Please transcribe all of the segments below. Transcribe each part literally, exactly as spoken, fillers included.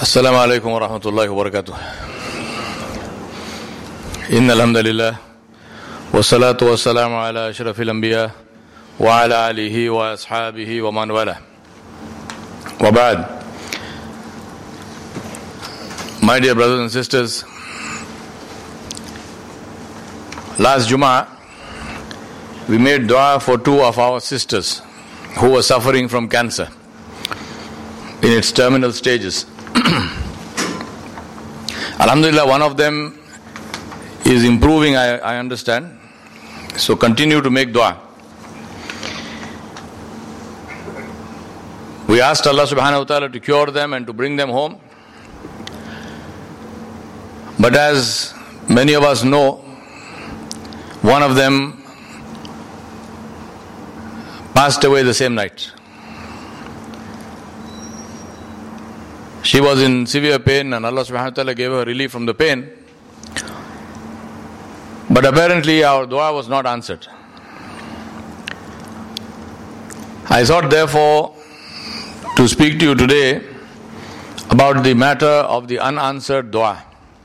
السلام عليكم ورحمة الله وبركاته. إن الحمد لله والصلاة والسلام على أشرف الأنبياء وعلى آله وأصحابه ومن والاه. وبعد. My dear brothers and sisters, last Jummah we made dua for two of our sisters who were suffering from cancer in its terminal stages. Alhamdulillah, one of them is improving, I, I understand. So continue to make dua. We asked Allah subhanahu wa ta'ala to cure them and to bring them home. But as many of us know, one of them passed away the same night. She was in severe pain and Allah subhanahu wa ta'ala gave her relief from the pain. But apparently our dua was not answered. I thought therefore to speak to you today about the matter of the unanswered dua.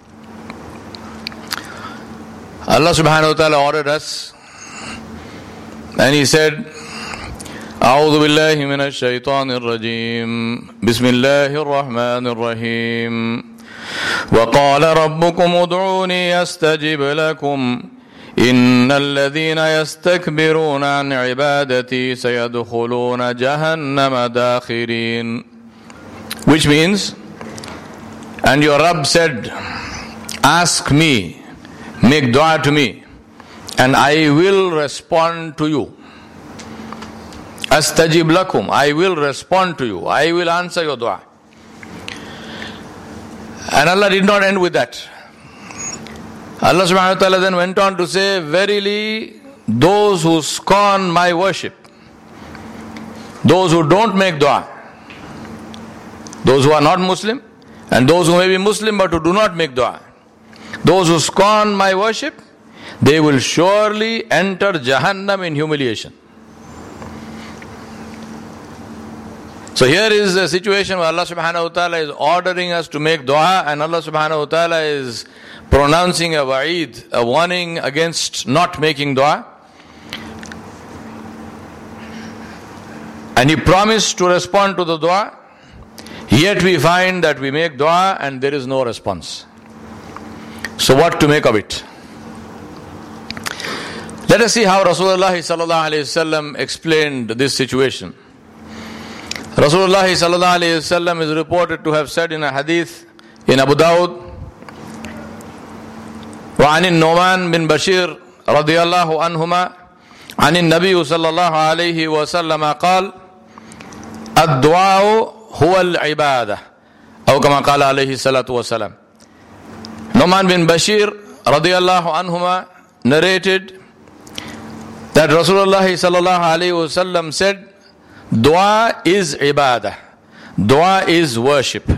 Allah subhanahu wa ta'ala ordered us and He said, أعوذ بالله من الشيطان الرجيم بسم الله الرحمن الرحيم وقال ربكم ادعوني أستجب لكم إن الذين يستكبرون عن عبادتي سيدخلون جهنم داخرين. Which means, and your Rabb said, ask me, make dua to me, and I will respond to you. Astajib lakum, I will respond to you, I will answer your dua. And Allah did not end with that. Allah subhanahu wa ta'ala then went on to say, verily those who scorn my worship, those who don't make dua, those who are not Muslim, and those who may be Muslim but who do not make dua, those who scorn my worship, they will surely enter Jahannam in humiliation. So here is a situation where Allah subhanahu wa ta'ala is ordering us to make dua, and Allah subhanahu wa ta'ala is pronouncing a wa'id, a warning against not making dua. And He promised to respond to the dua, yet we find that we make dua and there is no response. So what to make of it? Let us see how Rasulullah sallallahu alayhi wasallam explained this situation. Rasulullah sallallahu alayhi wasallam is reported to have said in a hadith in Abu Dawud, وعن النعمان بن بشير رضي الله عنهما عن النبي صلى الله عليه وسلم قال الدعاء هو العبادة أو كما قال عليه الصلاة والسلام. Nu'man bin Bashir radiallahu anhuma narrated that Rasulullah sallallahu alayhi wasallam said, dua is ibadah, dua is worship.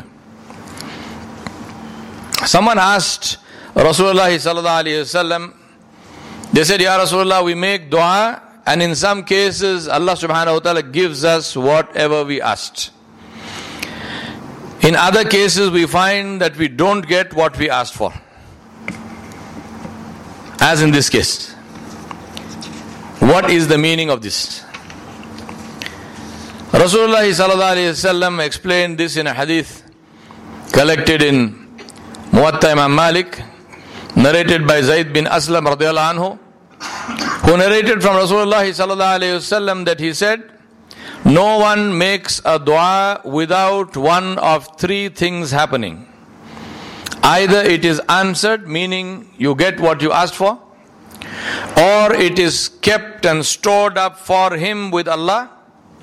Someone asked Rasulullah sallallahu alayhi wasallam, they said, Ya Rasulullah, we make dua and in some cases Allah subhanahu wa ta'ala gives us whatever we asked. In other cases we find that we don't get what we asked for. As in this case. What is the meaning of this? Rasulullah sallallahu alayhi wasallam explained this in a hadith collected in Muwatta Imam Malik, narrated by Zayd bin Aslam radiyallahu anhu, who narrated from Rasulullah sallallahu alayhi wasallam that he said, no one makes a dua without one of three things happening. Either it is answered, meaning you get what you asked for, or it is kept and stored up for him with Allah,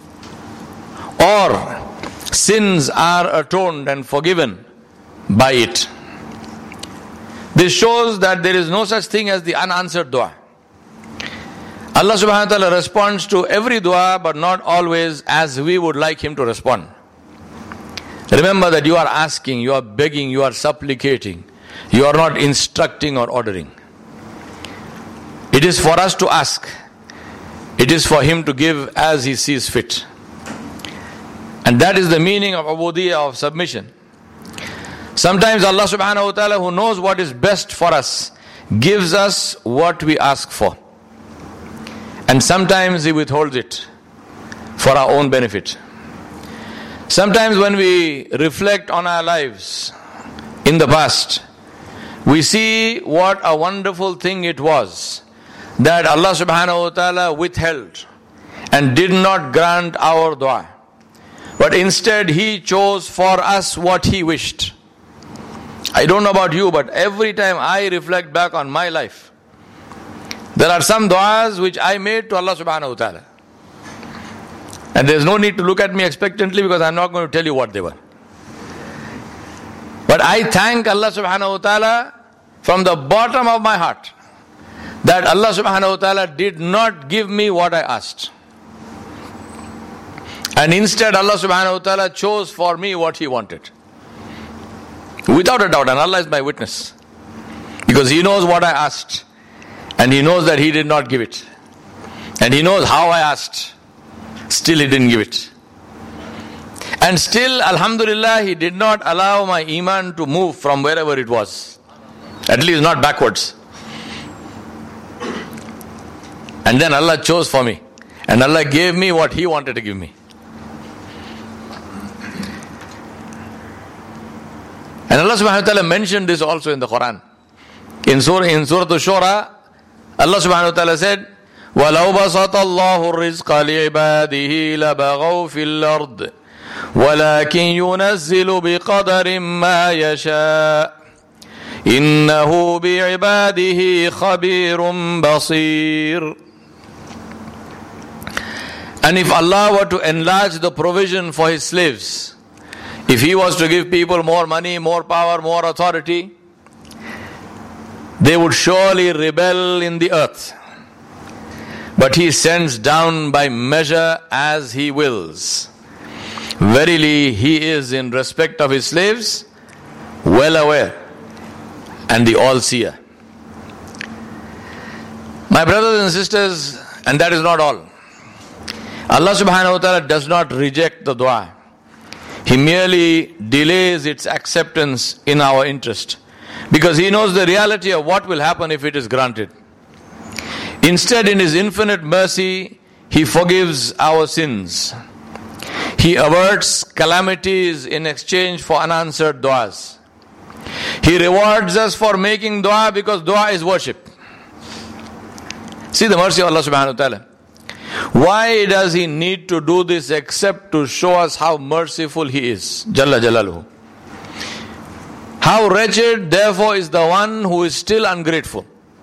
or sins are atoned and forgiven by it. This shows that there is no such thing as the unanswered dua. Allah subhanahu wa ta'ala responds to every dua, but not always as we would like Him to respond. Remember that you are asking, you are begging, you are supplicating. You are not instructing or ordering. It is for us to ask. It is for Him to give as He sees fit. And that is the meaning of ubudiyya, of submission. Sometimes Allah subhanahu wa ta'ala, who knows what is best for us, gives us what we ask for. And sometimes He withholds it for our own benefit. Sometimes when we reflect on our lives in the past, we see what a wonderful thing it was that Allah subhanahu wa ta'ala withheld and did not grant our dua. But instead He chose for us what He wished. I don't know about you, but every time I reflect back on my life, there are some du'as which I made to Allah subhanahu wa ta'ala. And there's no need to look at me expectantly because I'm not going to tell you what they were. But I thank Allah subhanahu wa ta'ala from the bottom of my heart that Allah subhanahu wa ta'ala did not give me what I asked. And instead Allah subhanahu wa ta'ala chose for me what He wanted. Without a doubt, and Allah is my witness. Because He knows what I asked. And He knows that He did not give it. And He knows how I asked. Still He didn't give it. And still, alhamdulillah, He did not allow my iman to move from wherever it was. At least not backwards. And then Allah chose for me. And Allah gave me what He wanted to give me. And Allah subhanahu wa ta'ala mentioned this also in the Quran. In Surah, in Surah Al-Shura, Allah subhanahu wa ta'ala said, وَلَوْ بَسَطَ اللَّهُ الرِّزْقَ لِعِبَادِهِ لَبَغَوْا فِي الْأَرْضِ وَلَكِنْ يُنَزِّلُ بِقَدَرٍ مَا يَشَاءُ إِنَّهُ بِعِبَادِهِ خَبِيرٌ بَصِيرٌ. And if Allah were to enlarge the provision for His slaves, if He was to give people more money, more power, more authority, they would surely rebel in the earth. But He sends down by measure as He wills. Verily, He is in respect of His slaves well aware and the all-seer. My brothers and sisters, and that is not all. Allah subhanahu wa ta'ala does not reject the dua. He merely delays its acceptance in our interest. Because He knows the reality of what will happen if it is granted. Instead, in His infinite mercy, He forgives our sins. He averts calamities in exchange for unanswered du'as. He rewards us for making dua because dua is worship. See the mercy of Allah subhanahu wa ta'ala. Why does He need to do this except to show us how merciful He is? Jalla Jalaluhu. How wretched, therefore, is the one who is still ungrateful.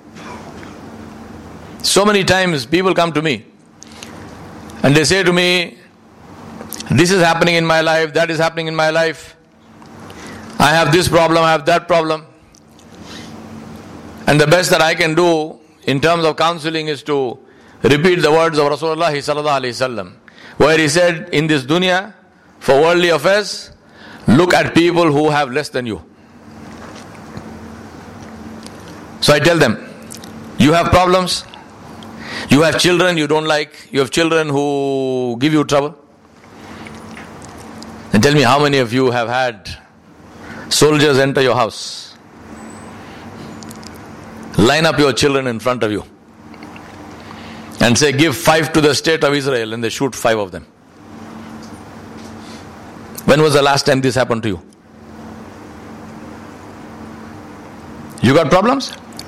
So many times people come to me and they say to me, this is happening in my life, that is happening in my life. I have this problem, I have that problem. And the best that I can do in terms of counseling is to repeat the words of Rasulullah sallallahu alaihi wasallam, where he said, in this dunya, for worldly affairs, look at people who have less than you. So I tell them, you have problems, you have children you don't like, you have children who give you trouble. And tell me, how many of you have had soldiers enter your house, line up your children in front of you, and say, give five to the state of Israel, and they shoot five of them? When was the last time this happened to you? You got problems?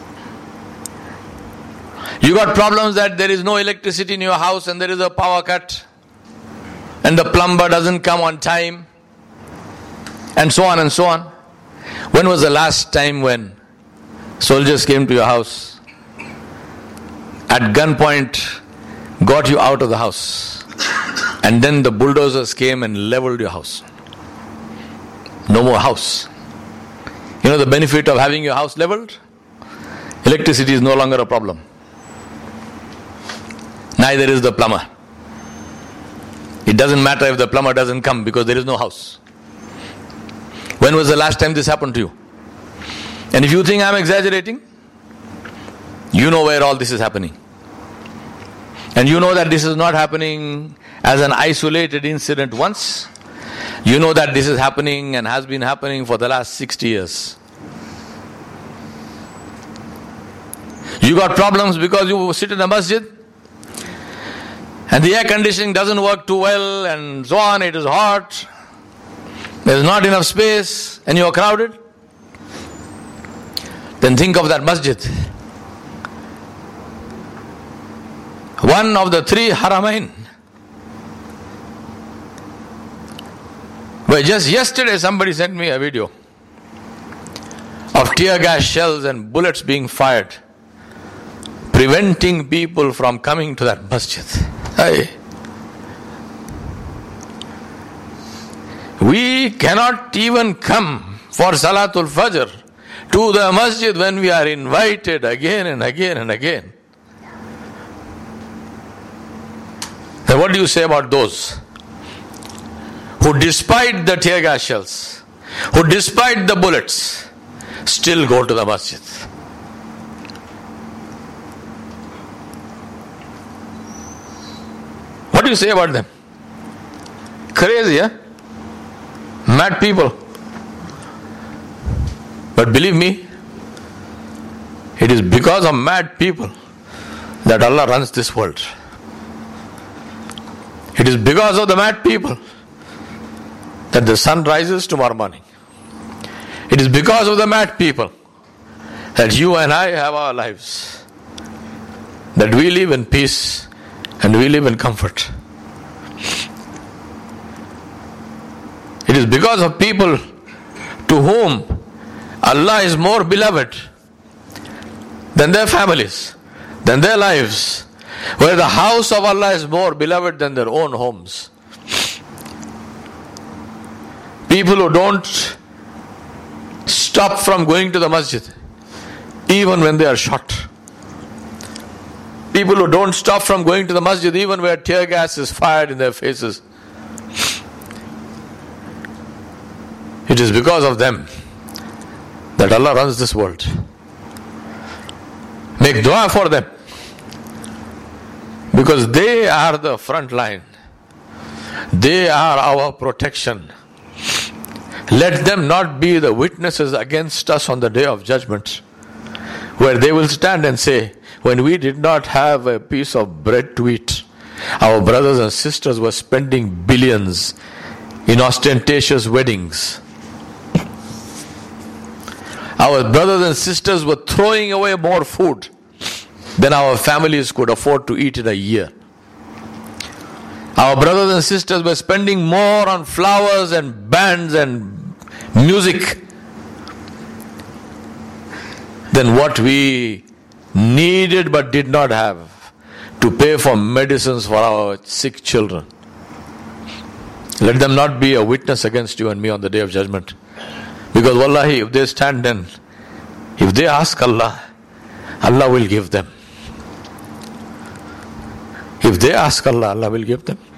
You got problems that there is no electricity in your house and there is a power cut and the plumber doesn't come on time and so on and so on. When was the last time when soldiers came to your house, at gunpoint got you out of the house, and then the bulldozers came and leveled your house? No more house. You know the benefit of having your house leveled? Electricity is no longer a problem. Neither is the plumber. It doesn't matter if the plumber doesn't come because there is no house. When was the last time this happened to you? And if you think I'm exaggerating, you know where all this is happening. And you know that this is not happening as an isolated incident once. You know that this is happening and has been happening for the last sixty years. You got problems because you sit in a masjid and the air conditioning doesn't work too well and so on, it is hot, there is not enough space and you are crowded. Then think of that masjid. One of the three haramain. But just yesterday somebody sent me a video of tear gas shells and bullets being fired, preventing people from coming to that masjid. Hey. We cannot even come for Salatul Fajr to the masjid when we are invited again and again and again. Then what do you say about those who, despite the tear gas shells, who despite the bullets, still go to the masjid? What do you say about them? Crazy, huh? Mad people. But believe me, it is because of mad people that Allah runs this world. It is because of the mad people that the sun rises tomorrow morning. It is because of the mad people that you and I have our lives, that we live in peace and we live in comfort. It is because of people to whom Allah is more beloved than their families, than their lives, where the house of Allah is more beloved than their own homes. People who don't stop from going to the masjid even when they are shot. People who don't stop from going to the masjid even where tear gas is fired in their faces. It is because of them that Allah runs this world. Make dua for them, because they are the front line. They are our protection. Let them not be the witnesses against us on the day of judgment, where they will stand and say, when we did not have a piece of bread to eat, our brothers and sisters were spending billions in ostentatious weddings. Our brothers and sisters were throwing away more food than our families could afford to eat in a year. Our brothers and sisters were spending more on flowers and bands and music than what we needed but did not have to pay for medicines for our sick children. Let them not be a witness against you and me on the day of judgment. Because wallahi, if they stand then, if they ask Allah, Allah will give them. If they ask Allah, Allah will give them.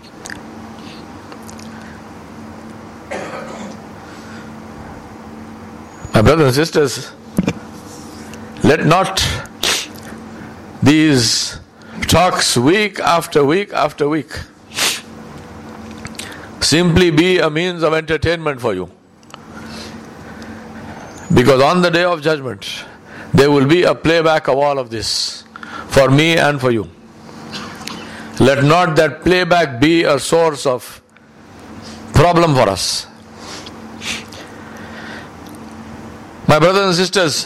My brothers and sisters, let not these talks week after week after week simply be a means of entertainment for you. Because on the day of judgment, there will be a playback of all of this for me and for you. Let not that playback be a source of problem for us. My brothers and sisters,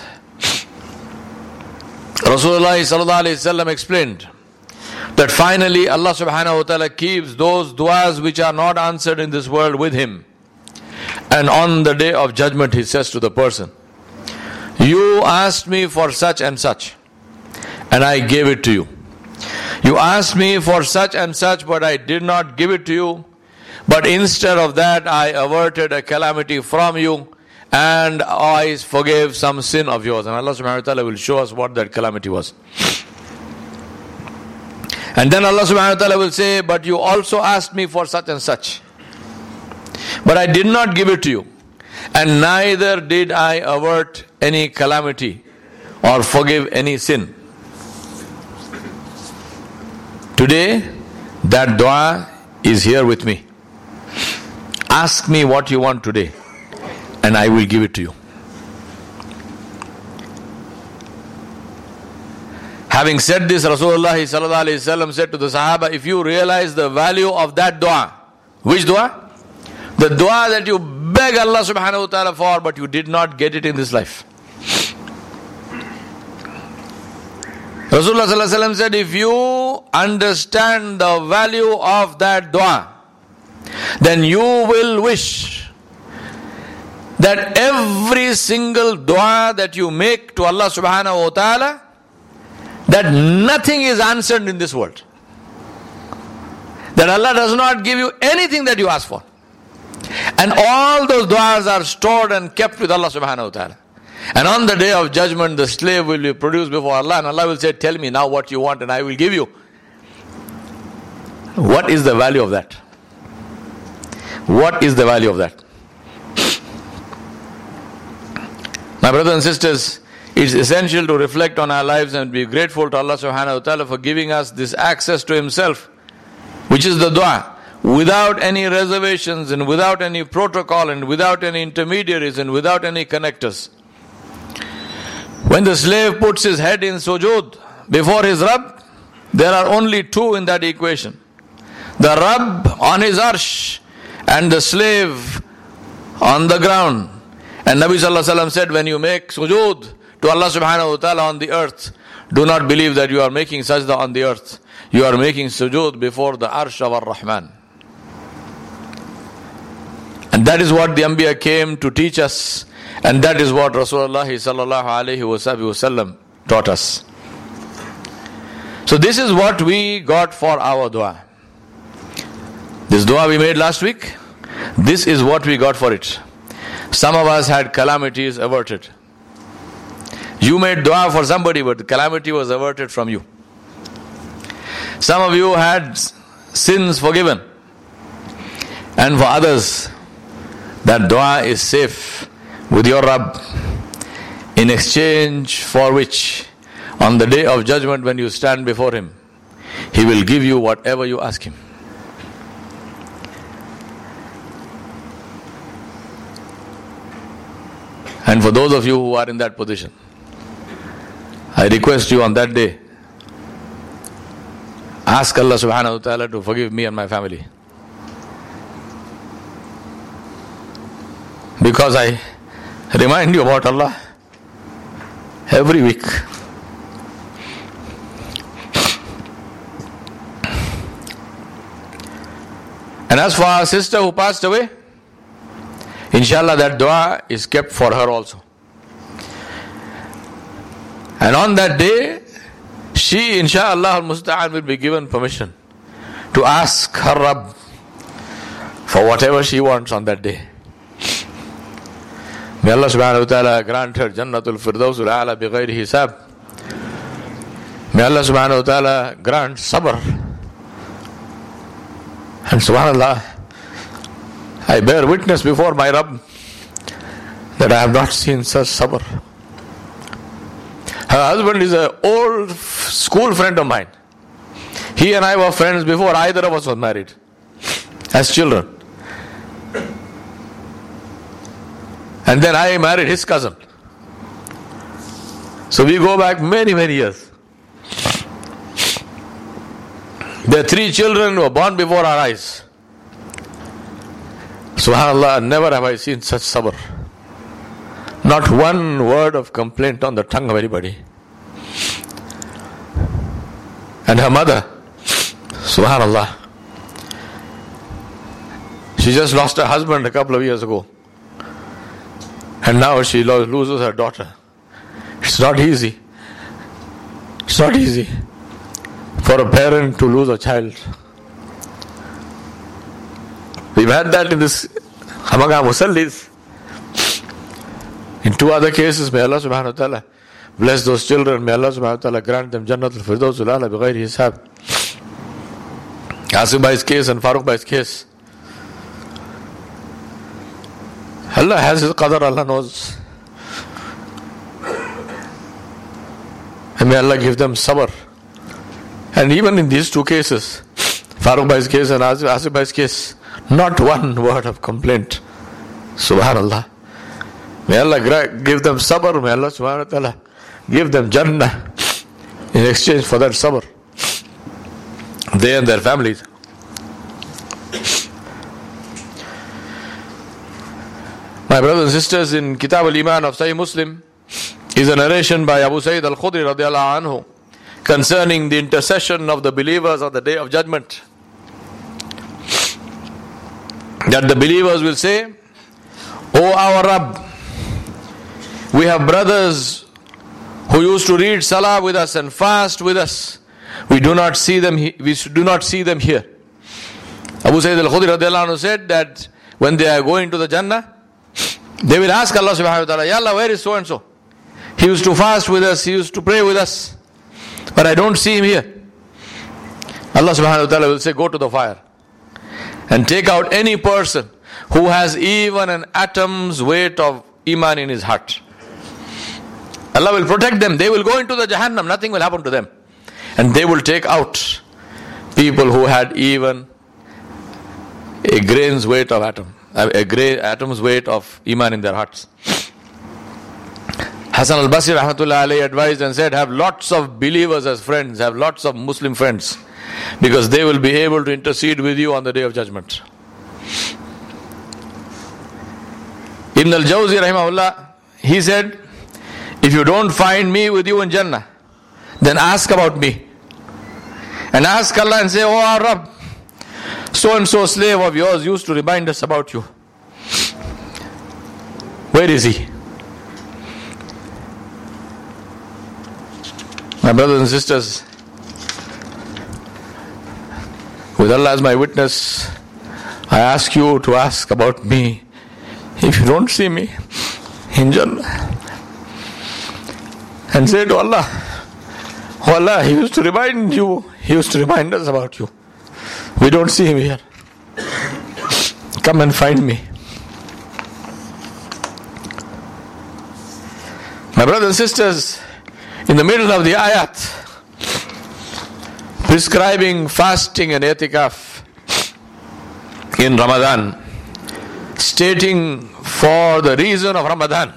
Rasulullah sallallahu alaihi wasallam explained that finally Allah subhanahu wa ta'ala keeps those du'as which are not answered in this world with him. And on the day of judgment he says to the person, you asked me for such and such, and I gave it to you. You asked me for such and such, but I did not give it to you. But instead of that, I averted a calamity from you, and I forgave some sin of yours. And Allah subhanahu wa ta'ala will show us what that calamity was. And then Allah subhanahu wa ta'ala will say, but you also asked me for such and such, but I did not give it to you, and neither did I avert any calamity or forgive any sin. Today, that dua is here with me. ask me what you want today and I will give it to you. Having said this, Rasulullah sallallahu alaihi wasallam said to the Sahaba, if you realize the value of that dua, which dua? The dua that you beg Allah subhanahu wa ta'ala for, but you did not get it in this life. Rasulullah sallallahu alaihi wasallam said, if you understand the value of that dua, then you will wish that every single dua that you make to Allah subhanahu wa ta'ala, that nothing is answered in this world. That Allah does not give you anything that you ask for. And all those du'as are stored and kept with Allah subhanahu wa ta'ala. And on the day of judgment, the slave will be produced before Allah, and Allah will say, tell me now what you want and I will give you. What is the value of that? What is the value of that? My brothers and sisters, it's essential to reflect on our lives and be grateful to Allah subhanahu wa ta'ala for giving us this access to Himself, which is the dua, without any reservations and without any protocol and without any intermediaries and without any connectors. When the slave puts his head in sujood before his Rabb, there are only two in that equation. The Rabb on his arsh and the slave on the ground. And Nabi sallallahu alaihi wasallam said, when you make sujood to Allah subhanahu wa ta'ala on the earth, do not believe that you are making sajda on the earth. You are making sujood before the arsh of Ar-Rahman. And that is what the Anbiya came to teach us. And that is what Rasulullah sallallahu alayhi wa sallam taught us. So this is what we got for our dua. This dua we made last week, this is what we got for it. Some of us had calamities averted. You made dua for somebody, but the calamity was averted from you. Some of you had sins forgiven. And for others, that dua is safe with your Rabb, in exchange for which, on the day of judgment when you stand before Him, He will give you whatever you ask Him. And for those of you who are in that position, I request you on that day, ask Allah subhanahu wa ta'ala to forgive me and my family. Because I remind you about Allah every week. And as for our sister who passed away, inshallah that dua is kept for her also. And on that day, she inshallah al-musta'an will be given permission to ask her Rabb for whatever she wants on that day. May Allah subhanahu wa ta'ala grant her Jannatul Firdausul A'la bi ghayri hisab. May Allah subhanahu wa ta'ala grant sabr. And subhanallah, I bear witness before my Rabb that I have not seen such sabr. Her husband is an old school friend of mine. He and I were friends before either of us was married, as children. And then I married his cousin. So we go back many, many years. Their three children were born before our eyes. SubhanAllah, never have I seen such sabr. Not one word of complaint on the tongue of anybody. And her mother, SubhanAllah, she just lost her husband a couple of years ago. And now she lo- loses her daughter. It's not easy. It's not easy for a parent to lose a child. We've had that in this Hamaga Musallis. In two other cases, may Allah subhanahu wa ta'ala bless those children. May Allah subhanahu wa ta'ala grant them Jannatul Firdausul A'la bi ghayri hisab. Asif Bhai's case and Farooq Bhai's case. Allah has His qadar, Allah knows. And may Allah give them sabr. And even in these two cases, Farooq Bhai's case and Asif Bhai's case, Not one word of complaint. Subhanallah. May Allah give them sabr. May Allah subhanahu wa ta'ala give them Jannah in exchange for that sabr. They and their families. My brothers and sisters, in Kitab al-Iman of Sahih Muslim is a narration by Abu Sa'id al-Khudri radiallahu anhu concerning the intercession of the believers on the Day of Judgment. That the believers will say, O our Rabb, we have brothers who used to read Salah with us and fast with us. We do not see them. He- we do not see them here. Abu Sa'id al-Khudri radiallahu anhu said that when they are going to the Jannah, they will ask Allah subhanahu wa ta'ala, Ya Allah, where is so and so? He used to fast with us. He used to pray with us, but I don't see him here. Allah subhanahu wa ta'ala will say, go to the fire and take out any person who has even an atom's weight of iman in his heart. Allah will protect them. They will go into the Jahannam. Nothing will happen to them. And they will take out people who had even a grain's weight of atom, a grain, atom's weight of iman in their hearts. Hasan al-Basri rahmatullah alayhi advised and said, have lots of believers as friends, have lots of Muslim friends, because they will be able to intercede with you on the Day of Judgment. Ibn al-Jawzi rahimahullah, he said, if you don't find me with you in Jannah, then ask about me. And ask Allah and say, oh our Rabb, so and so slave of yours used to remind us about you. Where is he? My brothers and sisters, with Allah as my witness, I ask you to ask about me. If you don't see me in Jannah, and say to Allah, oh Allah, He used to remind you, He used to remind us about you. We don't see Him here. Come and find me. My brothers and sisters, in the middle of the ayat prescribing fasting and i'tikaf in Ramadan, stating for the reason of Ramadan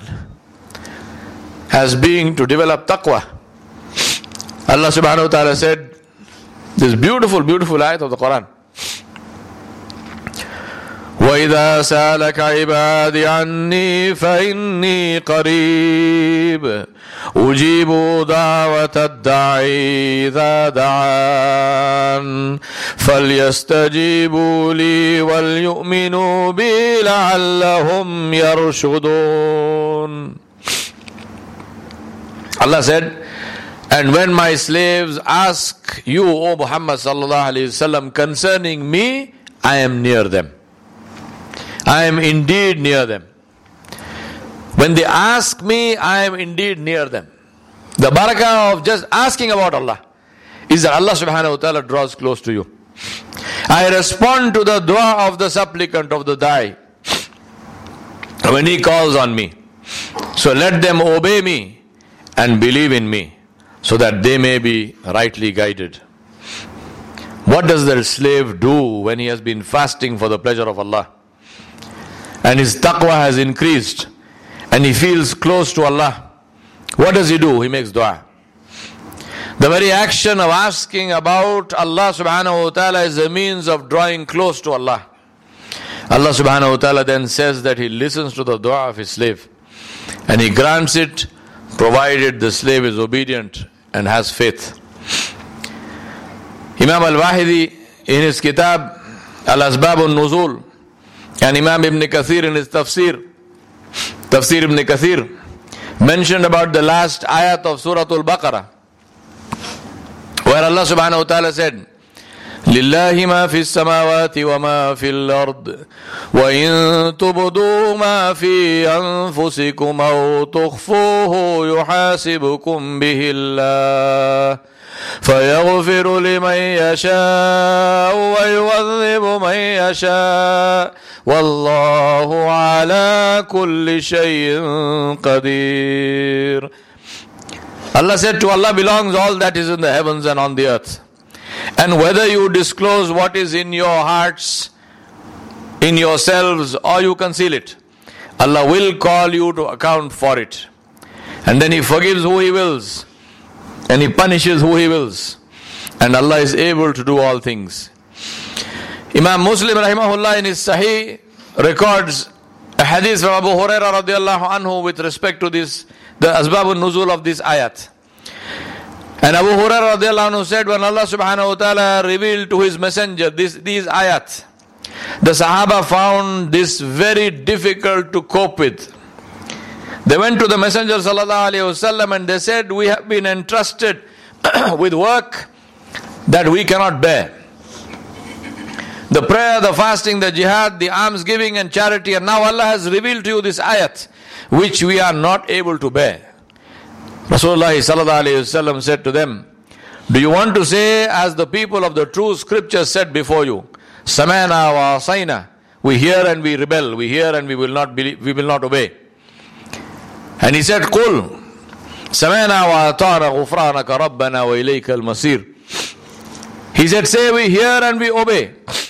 as being to develop taqwa, Allah subhanahu wa ta'ala said this beautiful, beautiful ayat of the Quran. وَإِذَا سَأَلَكَ عِبَادِي عَنِّي فَإِنِّي قَرِيبٌ أُجِيبُ دَعْوَةَ الدَّاعِي إِذَا دَعَانِ فَلْيَسْتَجِيبُوا لِي وَلْيُؤْمِنُوا بِي لَعَلَّهُمْ يَرْشُدُونَ. Allah said, and when my slaves ask you, O Muhammad sallallahu alayhi wasallam, concerning me, I am near them. I am indeed near them. When they ask me, I am indeed near them. The barakah of just asking about Allah is that Allah subhanahu wa ta'ala draws close to you. I respond to the dua of the supplicant, of the da'i, when he calls on me. So let them obey me and believe in me, so that they may be rightly guided. What does the slave do when he has been fasting for the pleasure of Allah, and his taqwa has increased, and he feels close to Allah? What does he do? He makes dua. The very action of asking about Allah subhanahu wa ta'ala is a means of drawing close to Allah. Allah subhanahu wa ta'ala then says that He listens to the dua of His slave, and He grants it provided the slave is obedient and has faith. Imam al-Wahidi in his kitab Al-Asbab al-Nuzul, and Imam Ibn Kathir in his tafsir, Tafsir Ibn Kathir, mentioned about the last ayat of Surah Al-Baqarah, where Allah subhanahu wa ta'ala said, لله ما في السماوات وما في الأرض وإن تبدوا ما في أنفسكم أو تخفوه يحاسبكم به الله فيغفر لمن يشاء ويعذب من يشاء والله على كل شيء قدير. Allah said, to Allah belongs all that is in the heavens and on the earth. And whether you disclose what is in your hearts in yourselves or you conceal it, Allah will call you to account for it. And then He forgives who He wills, and He punishes who He wills. And Allah is able to do all things. Imam Muslim rahimahullah in his Sahih records a hadith from Abu Hurairah radiallahu anhu with respect to this, the asbab al-nuzul of this ayat. And Abu Hurairah radiallahu anhu said, when Allah subhanahu wa ta'ala revealed to His messenger this, these ayat, the Sahaba found this very difficult to cope with. They went to the Messenger sallallahu alayhi wasallam and they said, we have been entrusted with work that we cannot bear. The prayer, the fasting, the jihad, the alms giving and charity, and now Allah has revealed to you this ayat which we are not able to bear. Rasulullah sallallahu alayhi wasallam said to them, do you want to say as the people of the true scriptures said before you, Samana wa asayna, we hear and we rebel, we hear and we will not believe, we will not obey. And he said, Qul Samana wa atana ghufranaka rabbana wa ilayka al-masir. He said, say we hear and we obey.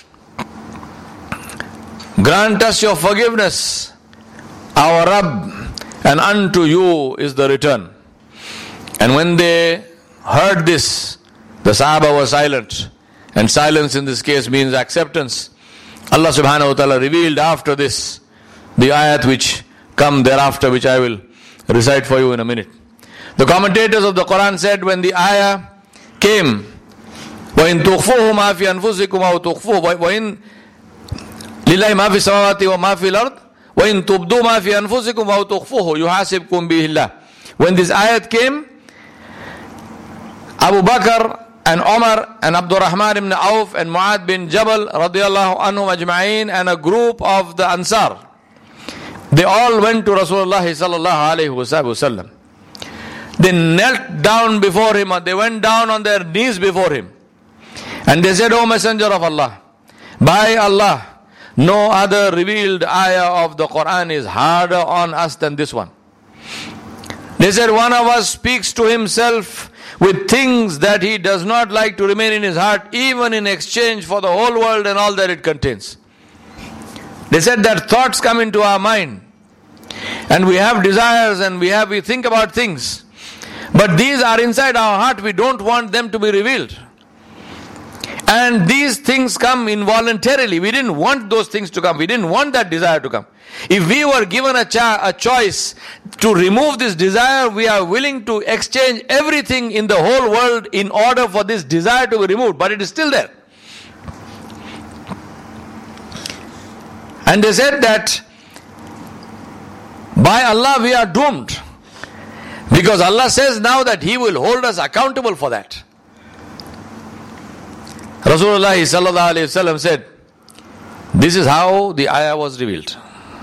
Grant us your forgiveness, our Rabb, and unto you is the return. And when they heard this, the Sahaba were silent. And silence in this case means acceptance. Allah subhanahu wa ta'ala revealed after this the ayat which come thereafter, which I will recite for you in a minute. The commentators of the Quran said when the ayah came, وَإِن تُخْفُوهُ مَا فِي أَنفُسِكُمْ أَوْ تُخْفُوهُ وَإِن لِلَّهِ مَا فِي السَّمَاوَاتِ وَمَا فِي الْأَرْضِ وَإِن تُبْدُوا مَا فِي أَنفُسِكُمْ أَوْ تُخْفُوهُ يُحَاسِبْكُمْ بِهِ اللَّهِ. When this ayat came, Abu Bakr and Omar and Abdul Rahman ibn Auf and Mu'adh bin Jabal radiyallahu anhum ajma'een and a group of the Ansar, they all went to Rasulullah sallallahu alayhi wa sallam. They knelt down before him, or they went down on their knees before him. And they said, O Messenger of Allah, by Allah, no other revealed ayah of the Quran is harder on us than this one. They said, one of us speaks to himself with things that he does not like to remain in his heart, even in exchange for the whole world and all that it contains. They said that thoughts come into our mind, and we have desires, and we have we think about things, but these are inside our heart. We don't want them to be revealed. And these things come involuntarily. We didn't want those things to come. We didn't want that desire to come. If we were given a, cha- a choice to remove this desire, we are willing to exchange everything in the whole world in order for this desire to be removed. But it is still there. And they said that by Allah we are doomed. Because Allah says now that He will hold us accountable for that. Rasulullah sallallahu alayhi wa sallam said, this is how the ayah was revealed.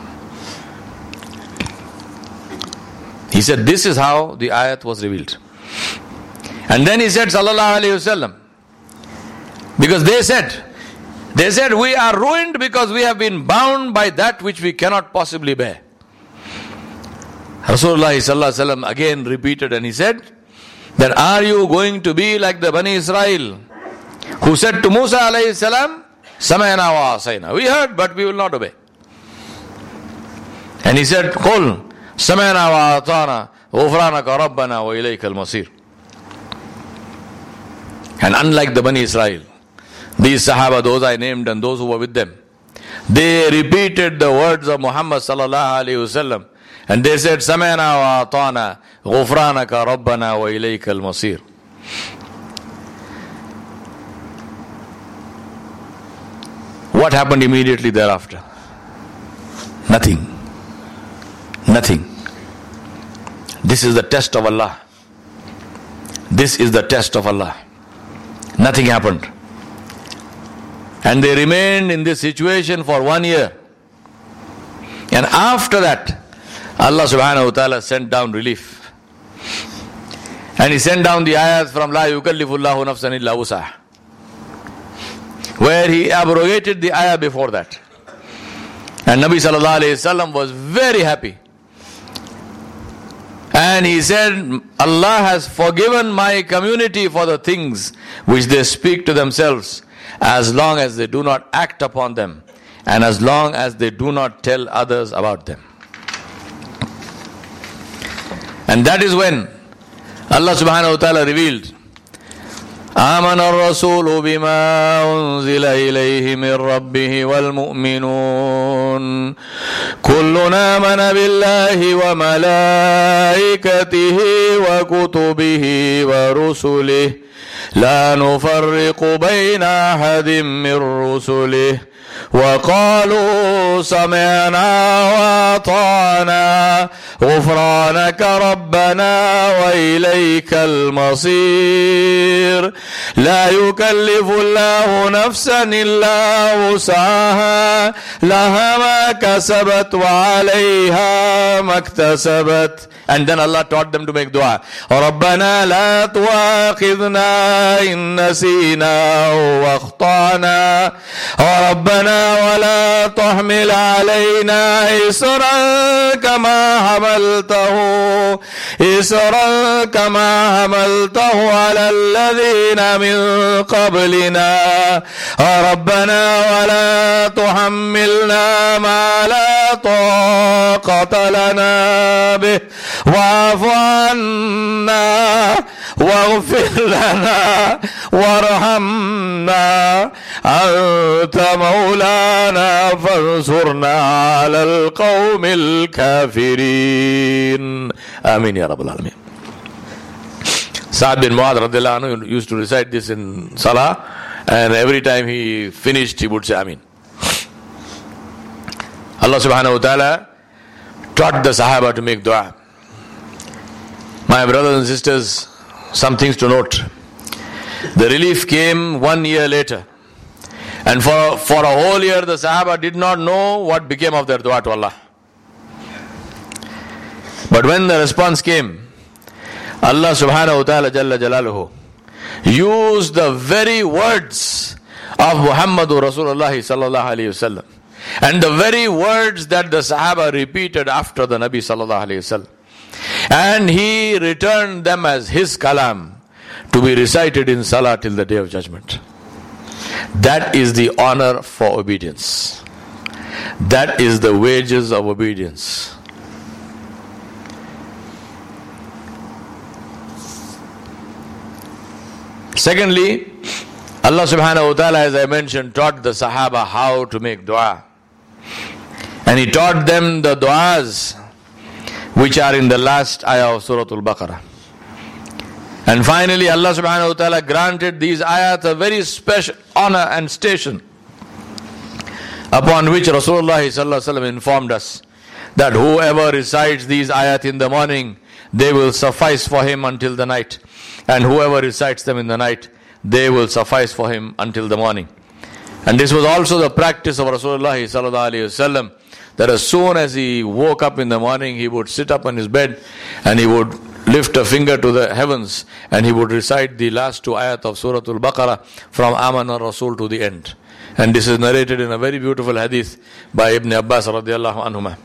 He said, this is how the ayat was revealed. And then he said, sallallahu alayhi wa sallam, because they said, they said, we are ruined because we have been bound by that which we cannot possibly bear. Rasulullah sallallahu alayhi wa sallam again repeated and he said, that are you going to be like the Bani Israel, who said to Musa alayhi salam, Samayna wa asayna. We heard, but we will not obey. And he said, Qul Samayna wa atana ghufranaka rabbana wa ilayka al-masir. And unlike the Bani Israel, these Sahaba, those I named and those who were with them, they repeated the words of Muhammad sallallahu alayhi wasallam, and they said, Samayna wa atana ghufranaka rabbana wa ilayka al-masir. What happened immediately thereafter? Nothing. Nothing. This is the test of Allah. This is the test of Allah. Nothing happened. And they remained in this situation for one year. And after that, Allah subhanahu wa ta'ala sent down relief. And He sent down the ayat from La yukallifu Allahu nafsan illa wus'aha, where He abrogated the ayah before that. And Nabi sallallahu alayhi wasallam was very happy. And he said, Allah has forgiven my community for the things which they speak to themselves, as long as they do not act upon them. and as long as they do not tell others about them. And that is when Allah subhanahu wa ta'ala revealed, آمن الرسول بما أنزل إليه من ربه والمؤمنون كلنا آمن بالله وملائكته وكتبه ورسله لا نفرق بين أحد من رسله وقالوا سمعنا وأطعنا غفرانك ربنا وإليك المصير لا يكلف الله نفسا إلا وسعها لها ما كسبت وعليها ما اكتسبت. And then Allah taught them to make dua. رَبَّنَا لَا تُؤَاخِذْنَا إِن نَّسِينَا وَأَخْطَأْنَا رَبَّنَا وَلَا تُحْمِلْ عَلَيْنَا إِصْرًا كَمَا حَمَلْتَهُ إِصْرًا كَمَا حَمَلْتَهُ عَلَى الَّذِينَ مِن قَبْلِنَا رَبَّنَا وَلَا تُحَمِّلْنَا مَا لَا طَاقَةَ لَنَا بِهِ واعف عنا واغفر لنا وارحمنا أنت مولانا فانصرنا على القوم الكافرين آمين يا رب العالمين. Sa'ad bin Mu'adh radiallahu anhu used to recite this in Salah, and every time he finished he would say Ameen. Allah subhanahu wa ta'ala taught the Sahaba to make dua. My brothers and sisters, some things to note. The relief came one year later. And for, for a whole year, the Sahaba did not know what became of their dua to Allah. But when the response came, Allah subhanahu wa ta'ala jalla jalaluhu used the very words of Muhammadur Rasulullah sallallahu alayhi wasallam, and the very words that the Sahaba repeated after the Nabi sallallahu alayhi wasallam. And he returned them as his kalam to be recited in Salah till the Day of Judgment. That is the honor for obedience. That is the wages of obedience. Secondly, Allah subhanahu wa ta'ala, as I mentioned, taught the Sahaba how to make dua. And He taught them the du'as which are in the last ayah of Surah Al-Baqarah. And finally, Allah subhanahu wa ta'ala granted these ayat a very special honor and station, upon which Rasulullah sallallahu alaihi wasallam informed us that whoever recites these ayat in the morning, they will suffice for him until the night. And whoever recites them in the night, they will suffice for him until the morning. And this was also the practice of Rasulullah sallallahu alaihi wasallam, that as soon as he woke up in the morning, he would sit up on his bed and he would lift a finger to the heavens and he would recite the last two ayat of Surah Al-Baqarah from Aman al-Rasul to the end. And this is narrated in a very beautiful hadith by Ibn Abbas radiallahu anhuma.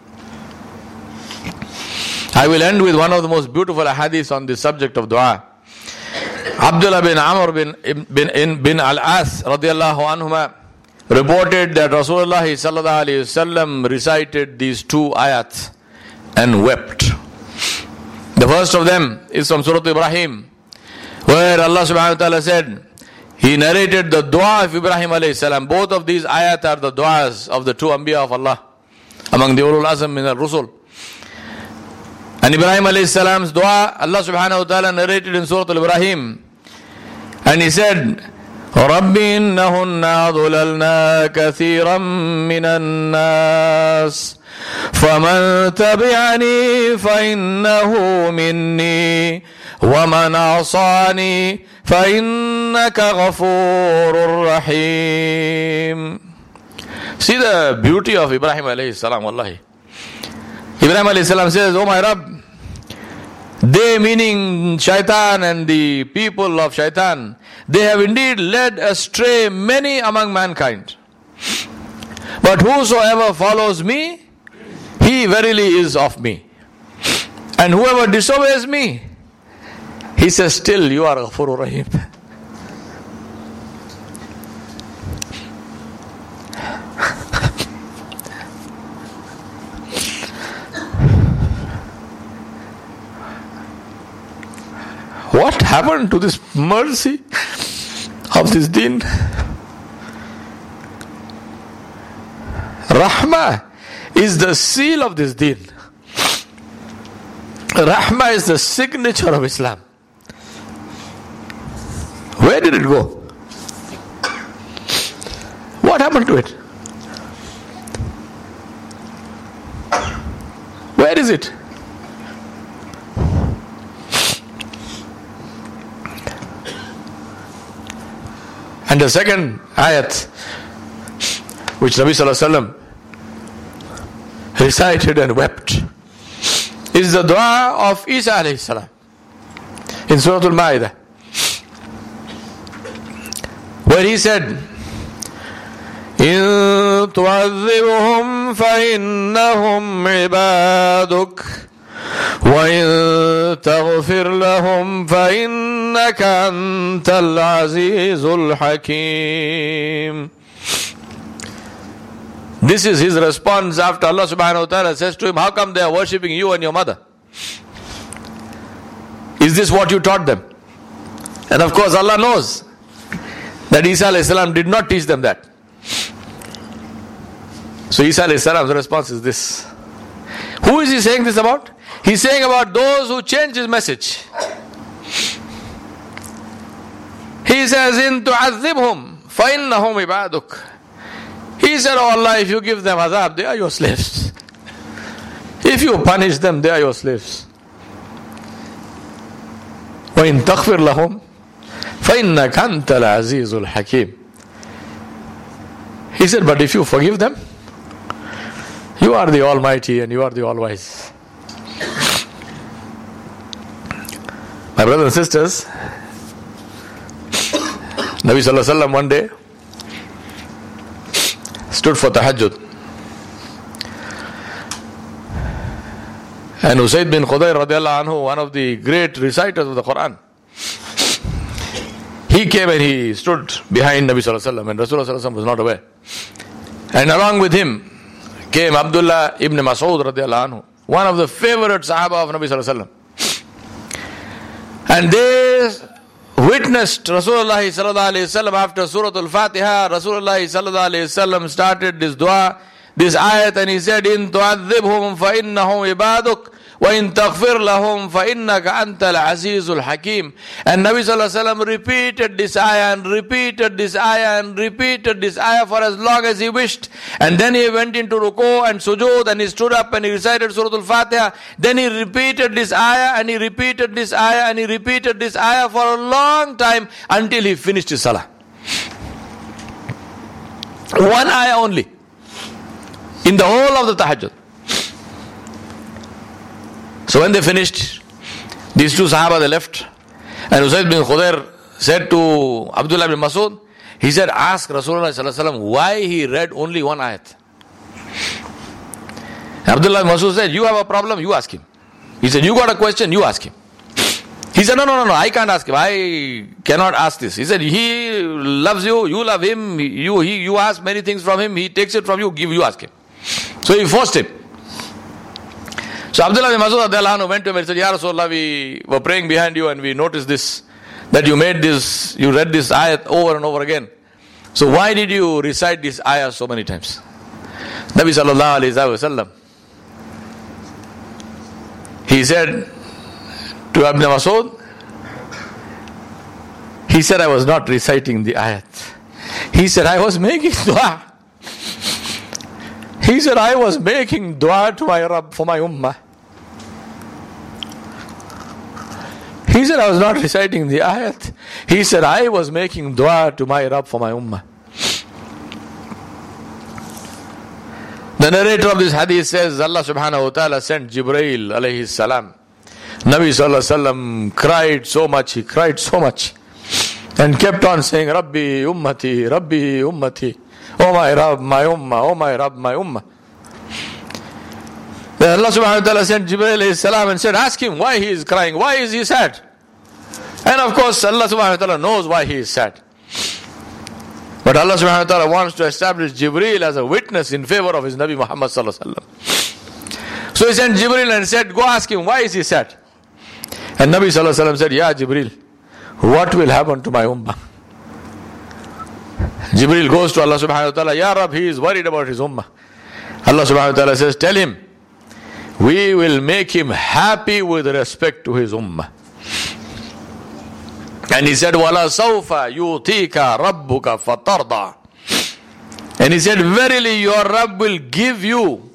I will end with one of the most beautiful hadiths on the subject of dua. Abdullah bin Amr bin, bin, bin Al-As radiallahu anhuma reported that Rasulullah sallallahu alayhi wasallam recited these two ayats and wept. The first of them is from Surah Ibrahim, where Allah subhanahu wa ta'ala said, He narrated the dua of Ibrahim alayhi salam. Both of these ayat are the duas of the two Anbiya of Allah, among the Ulul Azm min al-Rusul. And Ibrahim alayhi salam's dua, Allah subhanahu wa ta'ala narrated in Surah Al-Ibrahim. And he said, رَبِّ إِنَّهُنَّ أَضْلَلْنَا كَثِيرًا مِّنَ النَّاسِ فَمَنْ تَبِعَنِي فَإِنَّهُ مِنِّي وَمَنْ عَصَانِي فَإِنَّكَ غَفُورٌ رَحِيمٌ. See the beauty of Ibrahim alayhi salam, wallahi. Ibrahim alayhi salam says, Oh my Rabb, they, meaning Shaitan and the people of Shaitan, they have indeed led astray many among mankind. But whosoever follows me, he verily is of me. And whoever disobeys me, he says, still you are Ghafurur Rahim. what happened to this mercy of this deen? Rahmah is the seal of this deen. Rahmah is the signature of Islam. Where did it go? What happened to it? Where is it? And the second ayat which Nabi Sallallahu Alaihi Wasallam recited and wept is the dua of Isa alayhi salam in Surah Al-Ma'idah, where he said, إِن تُعَذِّبْهُمْ فَإِنَّهُمْ عِبَادُكَ وَإِن تَغْفِرْ لَهُمْ فَإِنَّكَ أَنْتَ الْعَزِيزُ الْحَكِيمُ. This is his response after Allah subhanahu wa ta'ala says to him, how come they are worshipping you and your mother? Is this what you taught them? And of course Allah knows that Isa alayhi salam did not teach them that. So Isa alayhi salam's response is this. Who is he saying this about? He's saying about those who change his message. He says, إِن تُعَذِّبْهُمْ فَإِنَّهُمْ عِبَادُكَ. He said, oh Allah, if you give them azab, they are your slaves. If you punish them, they are your slaves. وَإِن تَغْفِرْ لَهُمْ فَإِنَّكَ أَنْتَ الْعَزِيزُ الْحَكِيمُ. He said, but if you forgive them, you are the Almighty and you are the All-Wise. My brothers and sisters, Nabi Sallallahu Alaihi Wasallam one day stood for tahajjud, and Usayd bin Khudayr radiallahu anhu, one of the great reciters of the Quran, he came and he stood behind Nabi Sallallahu Alaihi Wasallam, and Rasulullah Sallallahu Alaihi Wasallam was not aware. And along with him came Abdullah ibn Mas'ud radiallahu anhu, one of the favorite Sahaba of Nabi Sallallahu Alaihi Wasallam. And they witnessed Rasulullah sallallahu alaihi wasallam after Surah Al-Fatiha. Rasulullah sallallahu alaihi wasallam started this dua, this ayat, and he said, إِن تُعَذِّبْهُمْ فَإِنَّهُمْ عِبَادُكَ وَإِن تَغْفِرْ لَهُمْ فَإِنَّكَ أَنْتَ الْعَزِيزُ الْحَكِيمُ. And Nabi sallallahu alaihi wasallam repeated this ayah and repeated this ayah and repeated this ayah for as long as he wished. And then he went into ruku and sujood and he stood up and he recited Surah Al-Fatiha. Then he repeated this ayah and he repeated this ayah and he repeated this ayah for a long time until he finished his salah. One ayah only in the whole of the tahajjud. So when they finished, these two Sahaba, they left, and Usayd bin Khudayr said to Abdullah bin Mas'ud, he said, ask Rasulullah sallallahu alaihi wasallam why he read only one ayat. Abdullah bin Mas'ud said, you have a problem, you ask him. He said, you got a question, you ask him. He said, no, no, no, no, I can't ask him. I cannot ask this. He said, he loves you, you love him, you, he, you ask many things from him, he takes it from you, give, you ask him. So he forced him. So Abdullah bin Mas'ud went to him and said, Ya Rasulullah, we were praying behind you and we noticed this, that you made this, you read this ayat over and over again. So why did you recite this ayah so many times? Nabi sallallahu alayhi wa sallam, he said to Ibn Mas'ud, he said, I was not reciting the ayat. He said, I was making dua. He said, I was making dua to my Rabb for my ummah. He said, I was not reciting the ayat. He said, I was making dua to my Rabb for my ummah. The narrator of this hadith says, Allah subhanahu wa ta'ala sent Jibreel alayhi salam. Nabi sallallahu alayhi wa sallam cried so much, he cried so much, and kept on saying, Rabbi ummati, Rabbi ummati. Oh my Rabb, my ummah, oh my Rabb, my ummah. Then Allah subhanahu wa ta'ala sent Jibreel alayhi salam and said, ask him why he is crying, why is he sad? And of course Allah subhanahu wa ta'ala knows why he is sad. But Allah subhanahu wa ta'ala wants to establish Jibreel as a witness in favor of his Nabi Muhammad sallallahu alaihi wasallam. So he sent Jibreel and said, go ask him, why is he sad? And Nabi sallallahu alaihi wasallam said, Ya Jibreel, what will happen to my ummah? Jibreel goes to Allah subhanahu wa ta'ala, Ya Rab, he is worried about his ummah. Allah subhanahu wa ta'ala says, tell him, we will make him happy with respect to his ummah. And he said, Wala sawfa yutika rabbuka fatarda. And he said, verily your Rabb will give you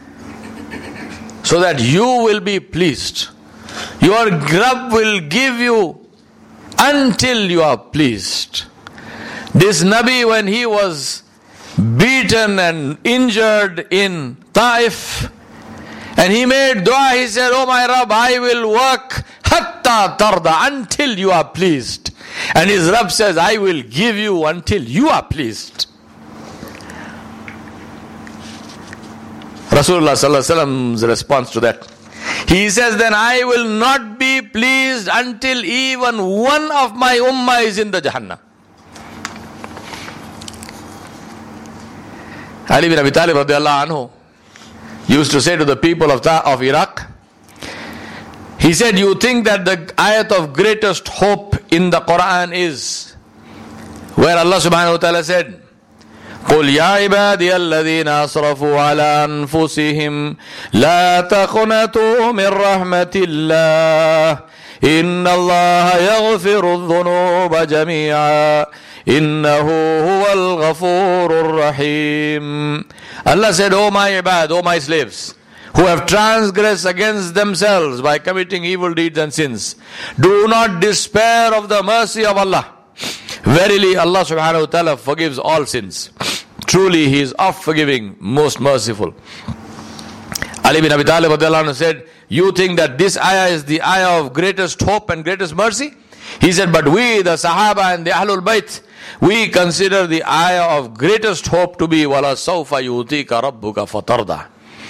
so that you will be pleased. Your Rabb will give you until you are pleased. This Nabi, when he was beaten and injured in Taif, and he made dua, he said, oh my Rabb, I will work hatta tarda, until you are pleased. And his Rabb says, I will give you until you are pleased. Rasulullah sallallahu alaihi wasallam's response to that, he says, then I will not be pleased until even one of my ummah is in the Jahannam. Ali bin Abi Talib radiallahu anhu used to say to the people of, of Iraq, he said, you think that the ayat of greatest hope in the Quran is where Allah subhanahu wa ta'ala said, قُلْ يَا عِبَادِيَ الَّذِينَ أَسْرَفُوا عَلَىٰ أَنفُسِهِمْ لَا تَقْنَطُوا مِنْ رَحْمَةِ اللَّهِ إِنَّ اللَّهَ يَغْفِرُ الذُّنُوبَ جَمِيعًا إِنَّهُ هُوَ الْغَفُورُ الرَّحِيمُ. Allah said, O my ibad, O my slaves, who have transgressed against themselves by committing evil deeds and sins, do not despair of the mercy of Allah. Verily Allah subhanahu wa ta'ala forgives all sins. Truly He is oft forgiving, most merciful. Ali bin Abi Talib radiallahu anhu said, you think that this ayah is the ayah of greatest hope and greatest mercy? He said, but we, the Sahaba and the Ahlul Bayt, we consider the ayah of greatest hope to be وَلَا سَوْفَ يُؤْتِيكَ رَبُّكَ فَتَرْضَى.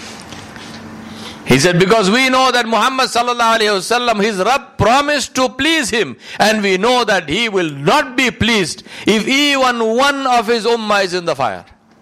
He said, because we know that Muhammad sallallahu alayhi wasallam, his Rabb promised to please him, and we know that he will not be pleased if even one of his ummah is in the fire.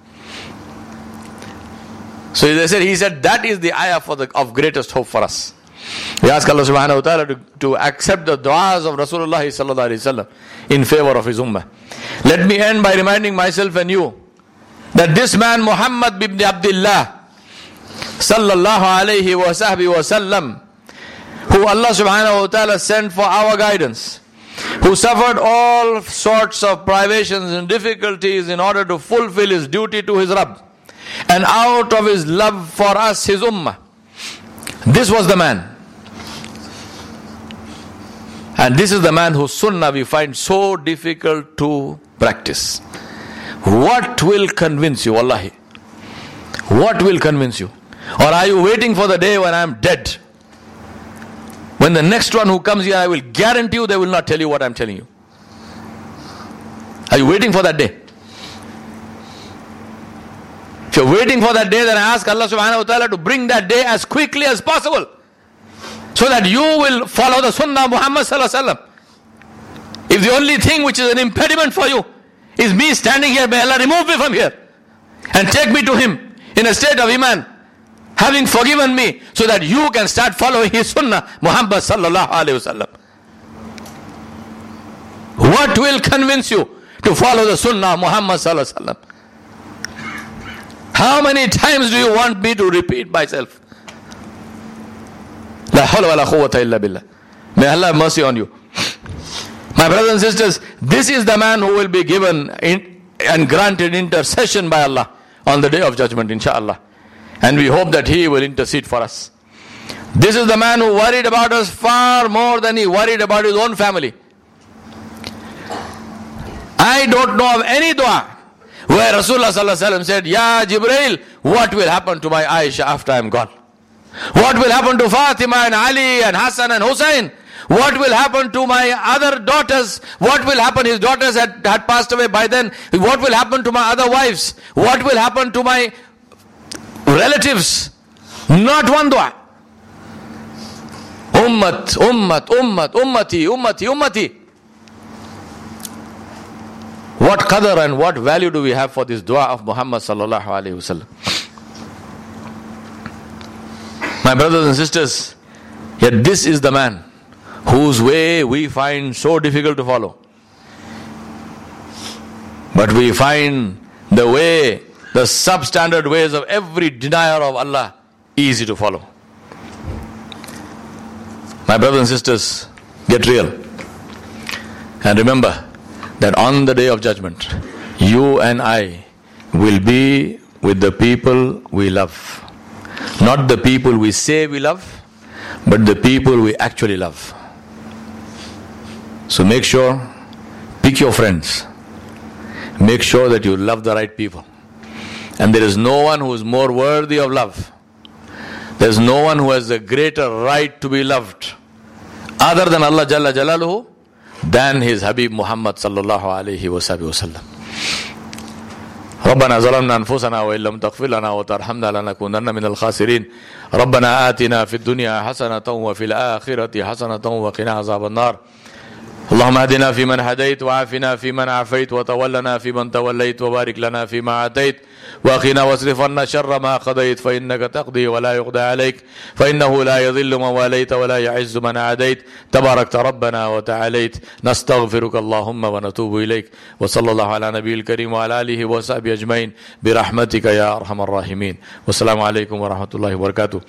So they said, he said, that is the ayah for the, of greatest hope for us. We ask Allah subhanahu wa ta'ala to, to accept the du'as of Rasulullah sallallahu alayhi wasallam in favor of his ummah. Let me end by reminding myself and you that this man Muhammad ibn Abdullah sallallahu alayhi wa sahbihi wa sallam, who Allah subhanahu wa ta'ala sent for our guidance, who suffered all sorts of privations and difficulties in order to fulfill his duty to his Rabb, and out of his love for us, his ummah, this was the man. And this is the man whose sunnah we find so difficult to practice. What will convince you, wallahi? What will convince you? Or are you waiting for the day when I am dead? When the next one who comes here, I will guarantee you they will not tell you what I am telling you. Are you waiting for that day? If you're waiting for that day, then I ask Allah subhanahu wa ta'ala to bring that day as quickly as possible, so that you will follow the sunnah of Muhammad sallallahu alaihi wasallam. If the only thing which is an impediment for you is me standing here, may Allah remove me from here and take me to Him in a state of iman, having forgiven me, so that you can start following His sunnah, Muhammad sallallahu alaihi wasallam. What will convince you to follow the sunnah of Muhammad sallallahu alaihi wasallam? How many times do you want me to repeat myself? La hawla wa la quwwata illa billah. May Allah have mercy on you. My brothers and sisters, this is the man who will be given in, and granted intercession by Allah on the day of judgment, inshallah. And we hope that he will intercede for us. This is the man who worried about us far more than he worried about his own family. I don't know of any dua where Rasulullah sallallahu alaihi wasallam said, Ya Jibreel, what will happen to my Aisha after I am gone? What will happen to Fatima and Ali and Hassan and Hussein? What will happen to my other daughters? What will happen? His daughters had, had passed away by then. What will happen to my other wives? What will happen to my relatives? Not one dua. Ummat, ummat, ummat, ummati, ummati, ummati. What qadr and what value do we have for this dua of Muhammad sallallahu alayhi wasallam? My brothers and sisters, yet this is the man whose way we find so difficult to follow. But we find the way, the substandard ways of every denier of Allah easy to follow. My brothers and sisters, get real. And remember that on the day of judgment, you and I will be with the people we love. Not the people we say we love, but the people we actually love. So make sure, pick your friends. Make sure that you love the right people. And there is no one who is more worthy of love. There is no one who has a greater right to be loved other than Allah Jalla Jalaluhu than His Habib Muhammad sallallahu alayhi wa sallam. ربنا ظلمنا أنفسنا وإن لم تغفر لنا وترحمنا لنكونن من الخاسرين ربنا آتنا في الدنيا حسنة وفي الآخرة حسنة وقنا عذاب النار اللهم اهدنا فيمن هديت وعافنا فيمن عافيت وتولنا فيمن توليت وبارك لنا فيما آتيت وقنا واصرف عنا شر ما قضيت فإنك تقضي ولا يقضى عليك فإنه لا يذل من واليت ولا يعز من عاديت تباركت ربنا وتعاليت نستغفرك اللهم ونتوب إليك وصلى الله على نبي الكريم وعلى آله وصحبه أجمعين برحمتك يا أرحم الراحمين والسلام عليكم ورحمة الله وبركاته.